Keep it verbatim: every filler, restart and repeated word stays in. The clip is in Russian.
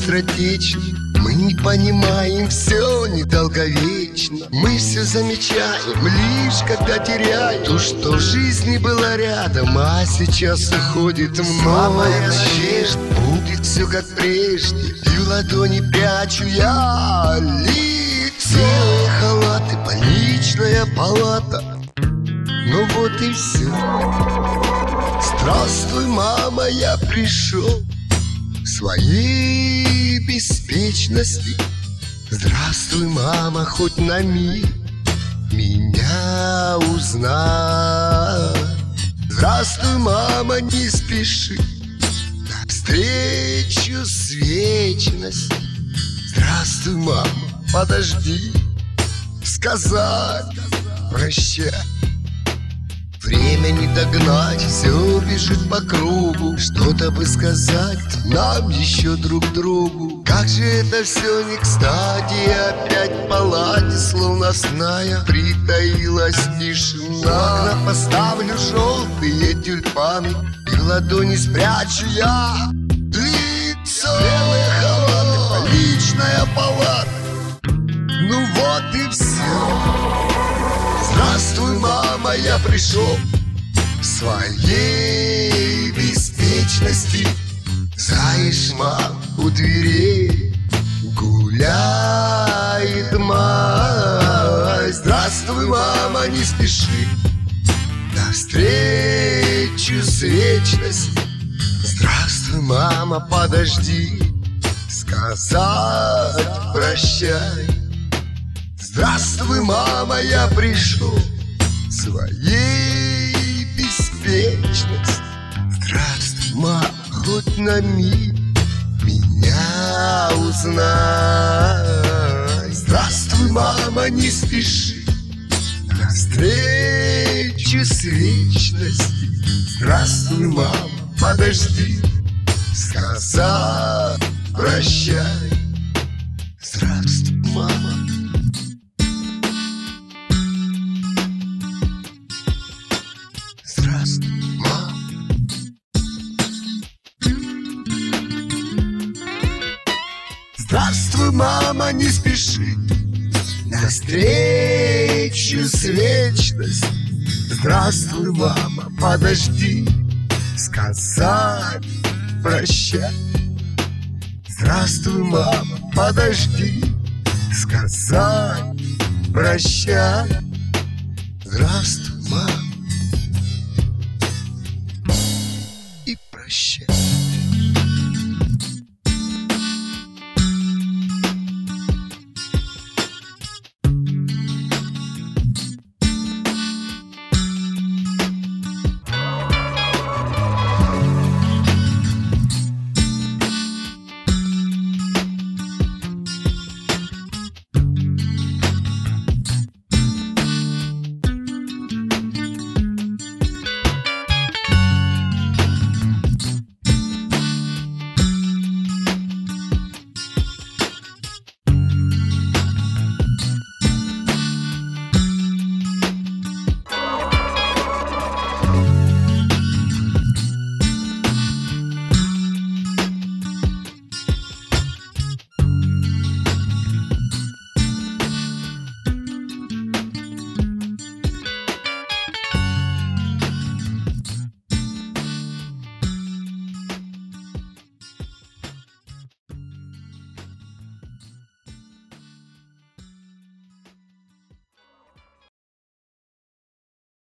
быстротечны. Мы не понимаем, все недолговечно. Мы все замечаем, лишь когда теряем то, что в жизни было рядом, а сейчас уходит в новая надежда. Будет все как прежде, и в ладони прячу я лицо. Белые халаты, больничная палата. Ну вот и все. Здравствуй, мама, я пришел в своей беспечности. Здравствуй, мама, хоть на миг меня узнай. Здравствуй, мама, не спеши навстречу с вечностью. Здравствуй, мама, подожди сказать прощай. Время не догнать, все бежит по кругу. Что-то бы сказать нам еще друг другу. Как же это все не кстати, опять в палате, словно сная, притаилась тишина. В окна поставлю желтые тюльпаны, и в ладони спрячу я лицо. Белые халаты, больничная палата. Ну вот и все. Здравствуй, мама, я пришел в своей беспечности. Знаешь, мам, у дверей гуляет май. Здравствуй, мама, не спеши навстречу с вечностью. Здравствуй, мама, подожди сказать прощай. Здравствуй, мама, я пришел в своей беспечности. Здравствуй, мама, хоть на миг меня узнай. Здравствуй, мама, не спеши навстречу с вечностью. Здравствуй, мама, подожди сказать прощай. Здравствуй, мама. Здравствуй, мама. Здравствуй, мама, не спеши навстречу с вечностью. Здравствуй, мама, подожди сказать прощай. Здравствуй, мама, подожди сказать прощай. Здравствуй, мама.